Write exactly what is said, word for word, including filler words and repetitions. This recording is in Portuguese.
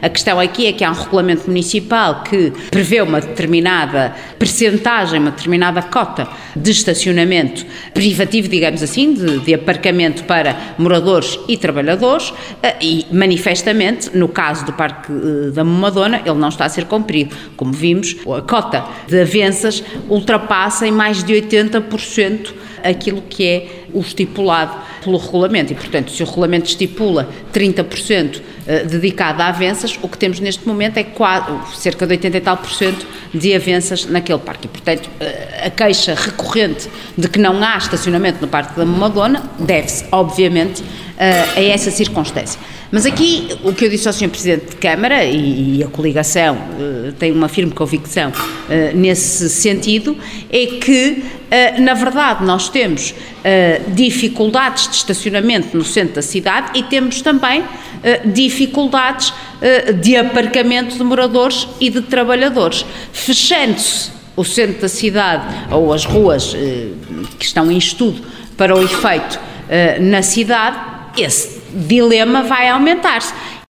A questão aqui é que há um regulamento municipal que prevê uma determinada percentagem, uma determinada cota de estacionamento privativo, digamos assim, de, de aparcamento para moradores e trabalhadores, e manifestamente, no caso do Parque da Momadona, ele não está a ser cumprido. Como vimos, a cota de avanças ultrapassa em mais de oitenta por cento aquilo que é o estipulado pelo regulamento e, portanto, se o regulamento estipula trinta por cento dedicado a avanças, o que temos neste momento é quase, cerca de oitenta e tal por cento de avanças naquele parque. E, portanto, a queixa recorrente de que não há estacionamento no Parque da Momadona deve-se, obviamente, a essa circunstância. Mas aqui, o que eu disse ao senhor Presidente de Câmara, e, e a coligação uh, tem uma firme convicção uh, nesse sentido, é que, uh, na verdade, nós temos uh, dificuldades de estacionamento no centro da cidade e temos também uh, dificuldades uh, de aparcamento de moradores e de trabalhadores. Fechando-se o centro da cidade ou as ruas uh, que estão em estudo para o efeito uh, na cidade, esse dilema vai aumentar-se.